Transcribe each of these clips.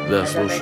Да, слушай.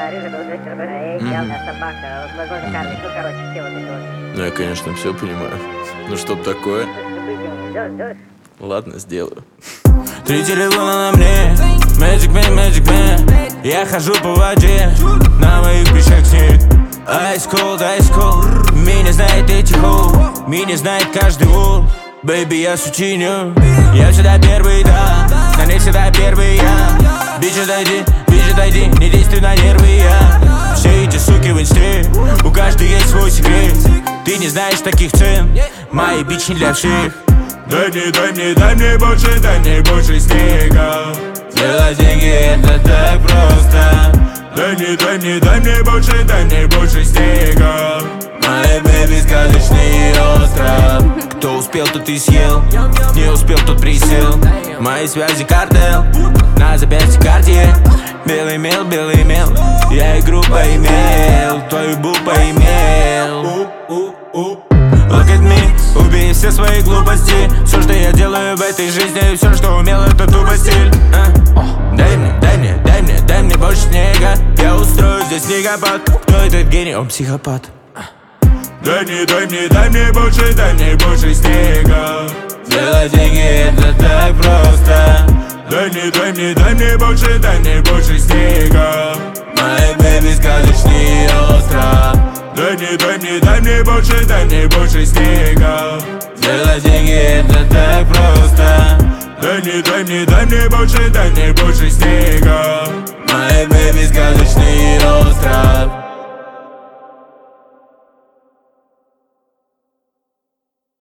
Ну, я, конечно, все понимаю. Ну, чтоб такое. Ладно, сделаю. 3 телефона на мне. Magic man, Magic man. Я хожу по воде, на моих плечах снег. Ice cold, ice cold. Меня знает эти хоу, меня знает каждый ул. Бэйби, я сучиню. Я всегда первый, да. На них всегда первый я. Бичь, отойди, не действуй на нервы я. Все эти суки в инсте, у каждой есть свой секрет. Ты не знаешь таких цен, мои бичи не для всех. Дай мне больше снега. Делать деньги это так просто. Дай мне больше снега. Мои бэби сказочный остров. Кто успел, тот и съел, не успел, тот присел. Мои связи картел, на запястье карте. Белый мел, я игру поимел, твою бу поимел. Look at me, убей все свои глупости. Все, что я делаю в этой жизни, все, что умел, это тупо стиль. Дай мне больше снега. Я устрою здесь снегопад. Кто этот гений? Он психопат. Дай мне больше снега. Делать деньги это так просто. Дай мне больше снега. Мои бэби сказочный остров. Дай мне больше снега. Делать деньги это так просто. Дай мне больше снега. Мои бэби сказочный остров.